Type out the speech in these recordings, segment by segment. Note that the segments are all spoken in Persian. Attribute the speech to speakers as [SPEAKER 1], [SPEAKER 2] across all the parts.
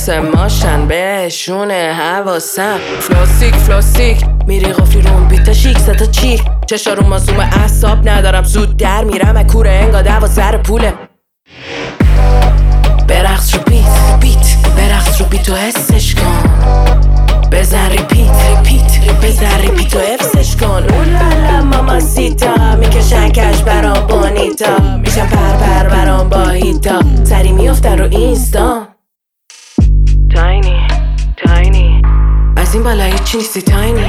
[SPEAKER 1] مثل ماشن بهشونه حواسم فلاسیک میری قفلی روم بیتا شیک ستا چیک چشا رو مازوم اعصاب ندارم زود در میرم اکوره انگا دوا سر پوله برقص رو بیت برقص رو بیت و حسش کن بزن ریپیت بزن ریپیت و حفظش کن اولالا ماما سیتا میکشن کش برام بونیتا میشن پر برام با هیتا سری میافتن رو اینستا تاینی از این بالا هیچی نیستی تاینی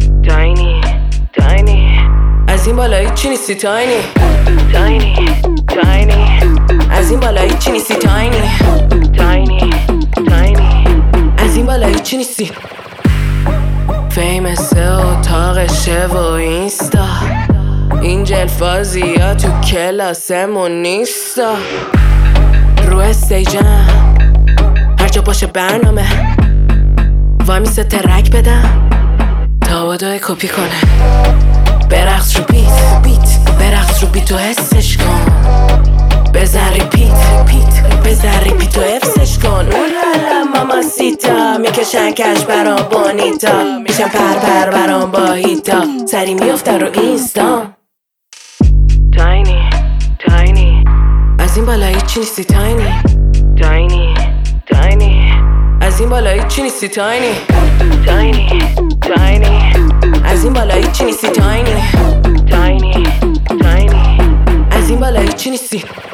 [SPEAKER 1] از این بالا هیچی نیستی تاینی از این بالا هیچی نیستی تاینی از این بالا هیچی نیستی فیمسه اتاقشه و اینستا این جلفازی ها تو کلاسمون نیستا رو استیجم هر جا باشه برنامه وای میسه ترک بدم تا بادای کپی کنه برقص رو بیت برقص رو بیت و حسش کن بزن ریپیت و حفظش کن اولالا ماما سیتا میکشن کش برام بونیتا میشن پر برام با هیتا سری میافتن رو اینستا تاینی از این بالا هیچی نیستی تاینی از این بالا هیچی نیستی تاینی از این بالا هیچی نیستی تاینی از این بالا هیچی نیستی